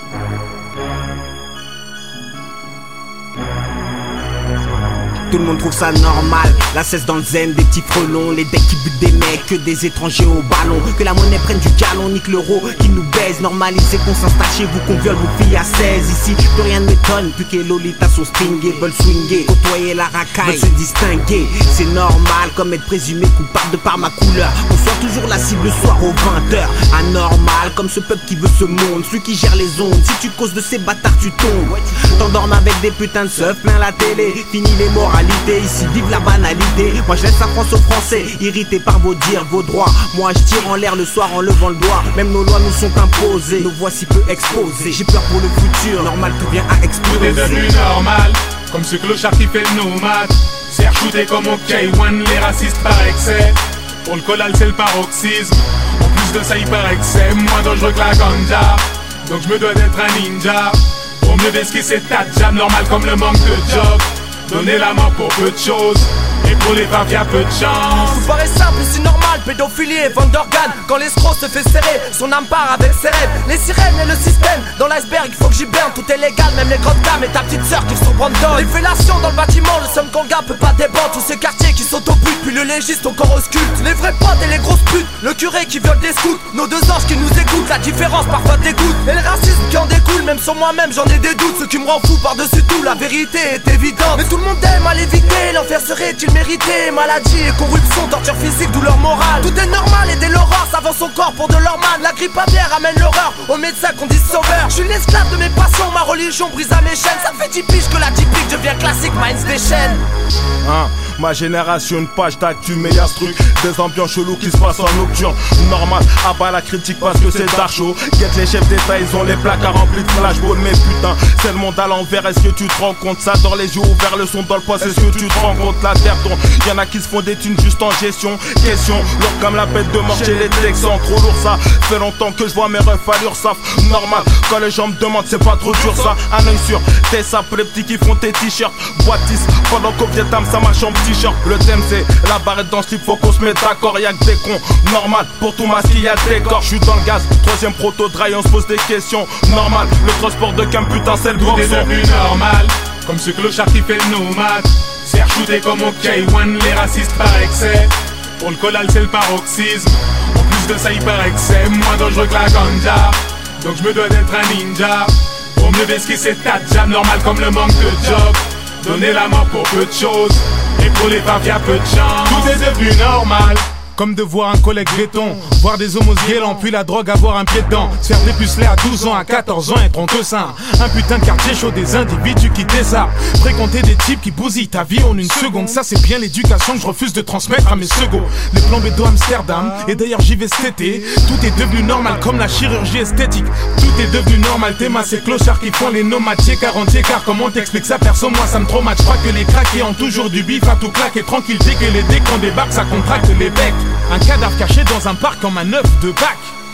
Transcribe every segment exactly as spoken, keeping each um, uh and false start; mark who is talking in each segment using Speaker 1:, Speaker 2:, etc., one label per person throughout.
Speaker 1: Tout le monde trouve ça normal, la cesse dans le zen, des petits frelons, les decks qui butent des mecs, que des étrangers au ballon, que la monnaie prenne du galon, nique l'euro, qui nous baise, normalisé qu'on s'installe chez vous, qu'on viole vos filles à seize, ici plus rien ne m'étonne, plus que les lolitas sont stringées, veulent swinger, côtoyer la racaille, veulent se distinguer, c'est normal, comme être présumé coupable de par ma couleur, on soit toujours la cible le soir aux vingt heures, anormal, comme ce peuple qui veut ce monde, celui qui gère les ondes, si tu causes de ces bâtards tu tombes, t'endormes avec des putains de seufs, plein la télé, fini les morales. Ici vive la banalité. Moi je laisse la France aux Français, irrités par vos dires, vos droits. Moi je tire en l'air le soir en levant le doigt. Même nos lois nous sont imposées, nous voici peu exposés. J'ai peur pour le futur, normal tout vient à exploser.
Speaker 2: Tout est devenu normal, comme ce clochard qui fait le nomade. C'est shooté comme au K un, les racistes par excès. Pour le collal c'est le paroxysme. En plus de ça il paraît que c'est moins dangereux que la ganja. Donc je me dois d'être un ninja. Pour mieux esquisser ta jam, normal comme le manque de job. Donner la main pour peu de choses, et pour les femmes y'a peu de chance.
Speaker 3: Tout paraît simple et si normal, pédophilie et vente d'organes. Quand l'escroc se fait serrer, son âme part avec ses rêves. Les sirènes et le système, dans l'iceberg il faut que j'y berne. Tout est légal, même les grandes dames et ta petite sœur qui se prendre d'or. Les fellations dans le bâtiment, le somme qu'on gars peut pas débattre. Tous ces quartiers qui sont au but, puis le légiste encore ausculte. Les vrais potes et les grosses putes, le curé qui viole des scouts. Nos deux anges qui nous écoutent, la différence parfois dégoûte. Et le racisme qui en découle, même sur moi-même j'en ai des doutes. Ce qui me rend fou par-dessus tout, la vérité est évidente. Mais tout le monde aime à l'éviter, l'enfer serait-il mérité? Maladie et corruption, torture physique, douleur morale. Tout est normal et dès l'aurore, ça vend son corps pour de l'hormone. La grippe aviaire amène l'horreur, aux médecins qu'on dit sauveur. Je suis l'esclave de mes passions, ma religion brise à mes chaînes. Ça fait dix piges que la typique devient classique, Minds déchaîne.
Speaker 4: Hein, ma génération, une page d'actu, mais y'a ce truc, des ambiances chelous qui se passent en nocturne. Normal, abat la critique parce que c'est dark show. Guette les chefs d'état, ils ont les placards remplis de flashballs. Mais putain, c'est le monde à l'envers, est-ce que tu te rends compte? Ça dans les yeux ouverts, le son dans le poste, est-ce que tu te rends compte? La terre tourne, y'en a qui se font des thunes juste en gestion. Question, lourd comme la bête de mort chez les Texans. Trop lourd ça, fait longtemps que je vois mes refs à l'Ursaf. Normal, quand les gens me demandent c'est pas trop dur ça. Un œil sur tes sapes, les petits qui font tes t-shirts. Boitis, pendant qu'au Vietnam ça marche en t-shirt. Le thème c'est la barrette dans le slip, faut qu'on se mette d'accord. Y'a que des cons, normal, pour tout masque y'a des corps. J'suis dans le gaz, troisième proto dry, on se pose des questions. Normal, le transport de cam, putain c'est le
Speaker 2: Tout
Speaker 4: boxon.
Speaker 2: est devenu normal, comme ce clochard qui fait le nomade. C'est shooté comme au K un, les racistes par excès. Pour le collal c'est le paroxysme. En plus de ça il paraît que c'est moins dangereux que la ganja. Donc je me dois d'être un ninja. Pour mieux esquisser ta jam, normal comme le manque de job. Donner la main pour peu de choses, et pour les femmes y'a peu de chance. Tout est devenu normal, comme de voir un collègue béton, voir des homos guélants, puis la drogue avoir un pied dedans. Se faire dépuceler à douze ans, à quatorze ans, être honteux sein. Un putain de quartier chaud, des individus qui désarment. Fréquenter des types qui bousillent ta vie en une seconde. Ça c'est bien l'éducation que je refuse de transmettre à mes seconds. Les plans bédo Amsterdam, et d'ailleurs j'y vais cet été. Tout est devenu normal comme la chirurgie esthétique. Tout est devenu normal, t'es massé clochards qui font les nomades. quarante car comment t'expliques ça? Perso moi ça me traumatise. Je crois que les craqués ont toujours du bif à tout claquer. Tranquille dès que les décans débarquent, ça contracte les becs. Un cadavre caché dans un parc comme un œuf de Pâques.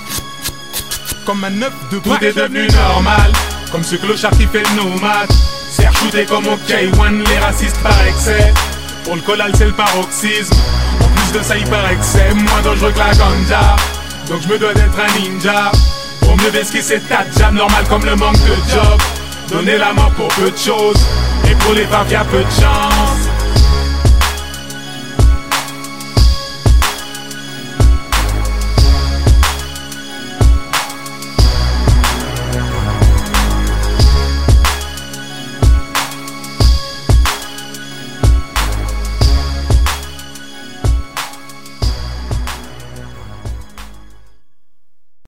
Speaker 2: Comme un œuf de Pâques. Tout est devenu normal, comme ce clochard qui fait le nomade. C'est shooté comme au K un, les racistes par excès. Pour le collal c'est le paroxysme. En plus de ça il paraît que c'est moins dangereux que la ganja. Donc je me dois d'être un ninja. Pour mieux esquisser ta jam, normal comme le manque de job. Donner la main pour peu de choses, et pour les femmes y'a peu de chance.